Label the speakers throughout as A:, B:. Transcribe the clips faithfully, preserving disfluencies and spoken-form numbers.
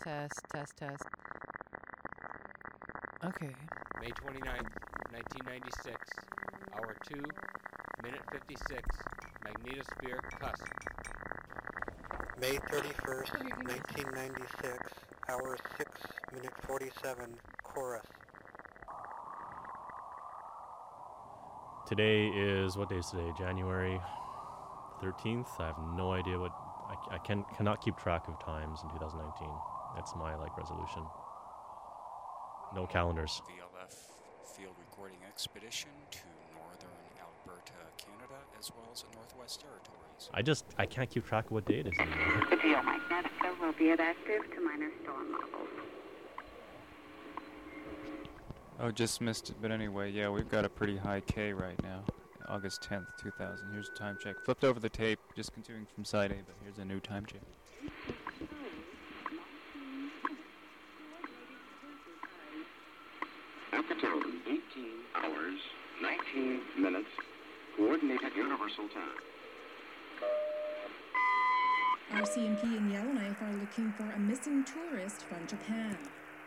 A: test, test, test. Okay.
B: May twenty-ninth, nineteen ninety-six, hour two, minute fifty-six, magnetosphere cusp.
C: May thirty-first, nineteen ninety-six, hour six, minute forty-seven, chorus.
D: Today is, what day is today? January thirteenth? I have no idea what, I, I can, cannot keep track of times in two thousand nineteen. That's my, like, resolution. No calendars.
E: V L F field recording expedition to northern Alberta, Canada, as well as the Northwest Territories.
D: I just, I can't keep track of what day it is anymore.
F: The geomagnetic will be adaptive to minor storm levels.
G: Oh, just missed it, but anyway, yeah, we've got a pretty high K right now. August tenth, two thousand. Here's a time check. Flipped over the tape, just continuing from side A, but here's a new time check.
H: Altitude eighteen hours, nineteen minutes, coordinated universal time.
I: R C M P and Yellowknife are looking for a missing tourist from Japan.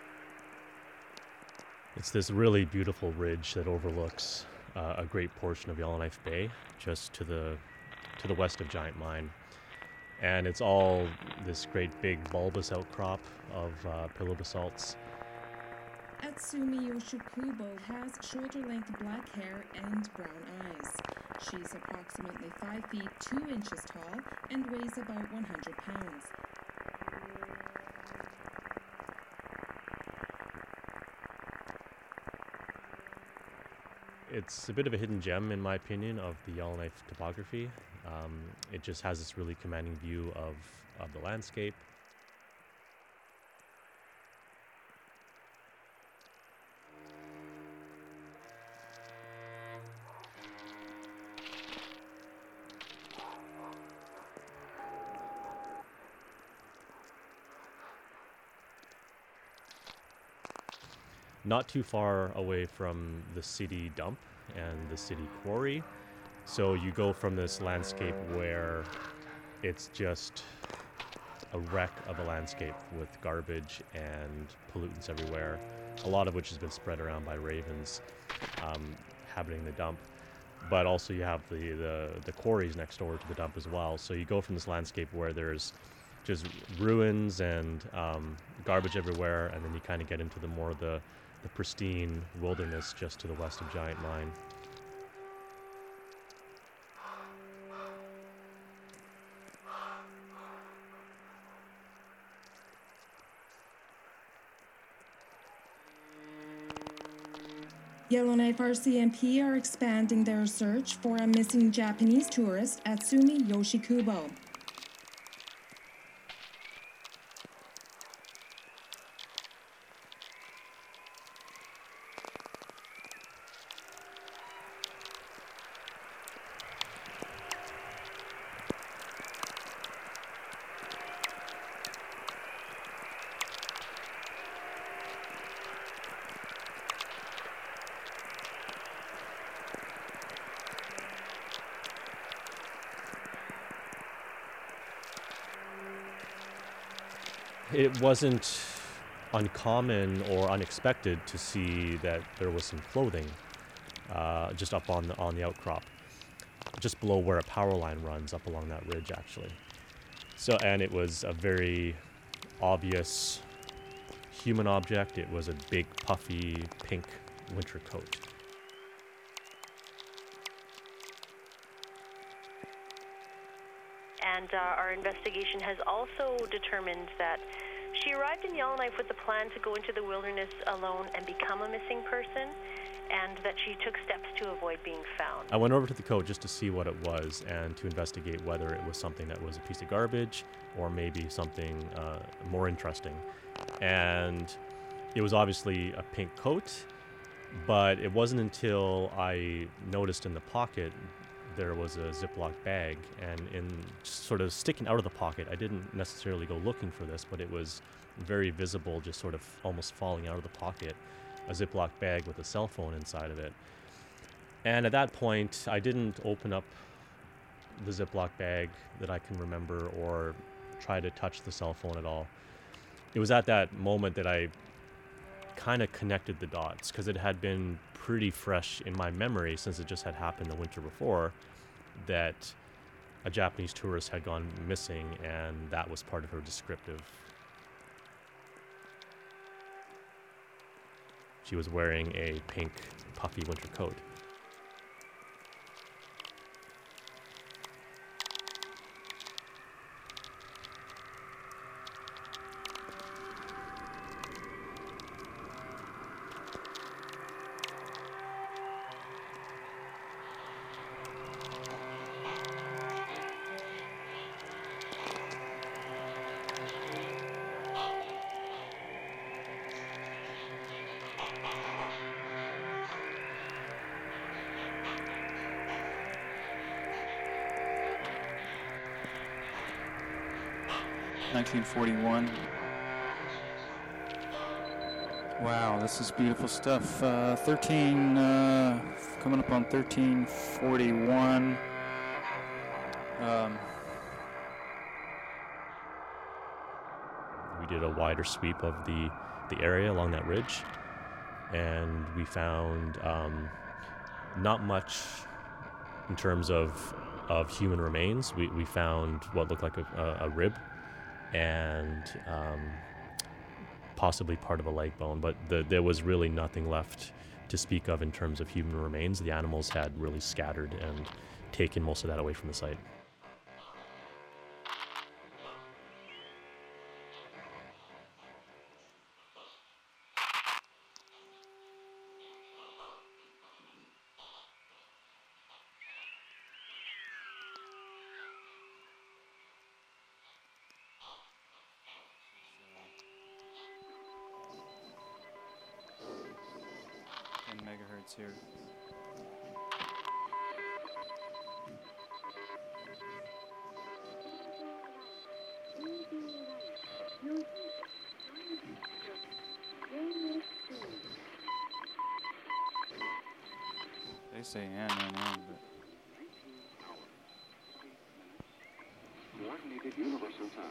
D: It's this really beautiful ridge that overlooks uh, a great portion of Yellowknife Bay, just to the to the west of Giant Mine. And it's all this great big bulbous outcrop of uh, pillow basalts.
I: Atsumi Yoshikubo has shoulder-length black hair and brown eyes. She's approximately five feet two inches tall and weighs about one hundred pounds.
D: It's a bit of a hidden gem, in my opinion, of the Yellowknife topography. Um, it just has this really commanding view of, of the landscape. Not too far away from the city dump and the city quarry. So you go from this landscape where it's just a wreck of a landscape with garbage and pollutants everywhere, a lot of which has been spread around by ravens um, inhabiting the dump. But also you have the, the, the quarries next door to the dump as well. So you go from this landscape where there's just ruins and um, garbage everywhere, and then you kind of get into the more the the pristine wilderness just to the west of Giant Mine.
I: Yellowknife R C M P are expanding their search for a missing Japanese tourist, Atsumi Yoshikubo.
D: It wasn't uncommon or unexpected to see that there was some clothing uh, just up on the, on the outcrop, just below where a power line runs up along that ridge, actually. So, and it was a very obvious human object. It was a big, puffy, pink winter coat.
J: And uh, our investigation has also determined that she arrived in Yellowknife with the plan to go into the wilderness alone and become a missing person, and that she took steps to avoid being found.
D: I went over to the coat just to see what it was and to investigate whether it was something that was a piece of garbage or maybe something uh, more interesting. And it was obviously a pink coat, but it wasn't until I noticed in the pocket there was a Ziploc bag, and in sort of sticking out of the pocket, I didn't necessarily go looking for this, but it was very visible, just sort of almost falling out of the pocket, a Ziploc bag with a cell phone inside of it. And at that point, I didn't open up the Ziploc bag that I can remember or try to touch the cell phone at all. it was at that moment that I kind of connected the dots, because it had been pretty fresh in my memory since it just had happened the winter before, that a Japanese tourist had gone missing, and that was part of her descriptive. She was wearing a pink puffy winter coat.
G: nineteen forty-one. Wow, this is beautiful stuff. Uh, thirteen, uh, coming up on thirteen forty-one. Um,
D: we did a wider sweep of the, the area along that ridge, and we found um, not much in terms of of human remains. We, we found what looked like a, a, a rib, and um, possibly part of a leg bone, but the, there was really nothing left to speak of in terms of human remains. The animals had really scattered and taken most of that away from the site.
G: ten megahertz here. They say N, N, N, but
H: Coordinated Universal Time.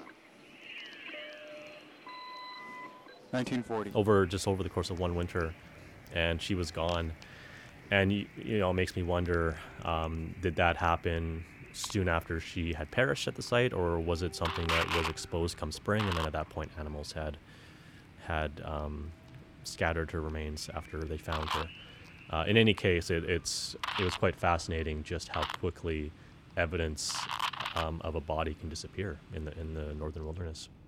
G: nineteen forty.
D: Over just over the course of one winter, and she was gone. And you, you know, it makes me wonder, um, did that happen soon after she had perished at the site, or was it something that was exposed come spring, and then at that point animals had had um, scattered her remains after they found her? Uh, in any case, it, it's it was quite fascinating just how quickly evidence um, of a body can disappear in the in the northern wilderness.